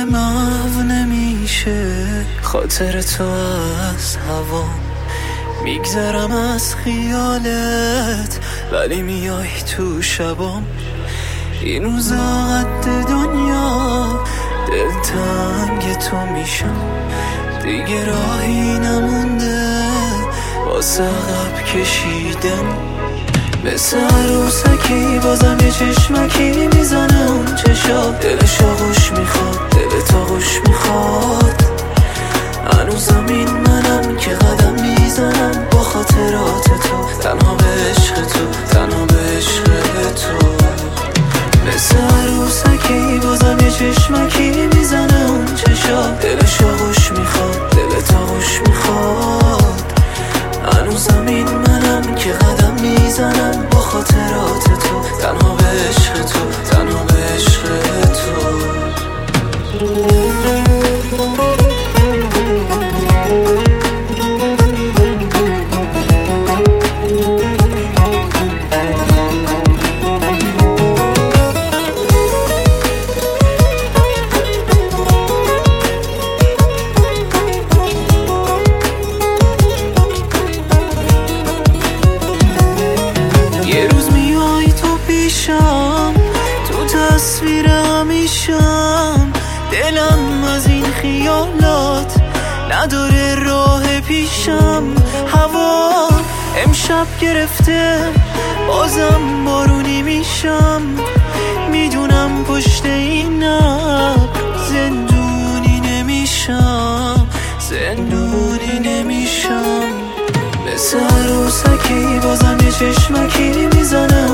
محو نمیشه خاطر تو از هوا. میگذرم از خیالت ولی میای تو شبام. این روزا قد دنیا دلتنگ تو میشم. دیگه راهی نمونده واسه عقب کشیدن. مثل عروسکی بازم یه چشمکی میزنه اون چشا. دلش آغوش میخواد، دلت آغوش میخواد. هنوزم این منم که قدم میزنم با خاطرات تو. تنها به عشق تو، تنها به عشق تو. مثل عروسکی بازم یه چشمکی میزنه اون چشا. دلش آغوش میخواد، دلت آغوش میخواد. هنوزم این منم که قدم میزنم با خاطرات تو. تنها به عشق تو، تنها به عشق تو. یه روز میای تو پیشم، تو تصویر همیشم. دلم از این خیالات نداره راه پیشم. هوا امشب گرفته بازم بارونی میشم. میدونم پشت این ابر زندونی نمیشم، زندونی نمیشم. مثل عروسکی بازم یه چشمکی میزنه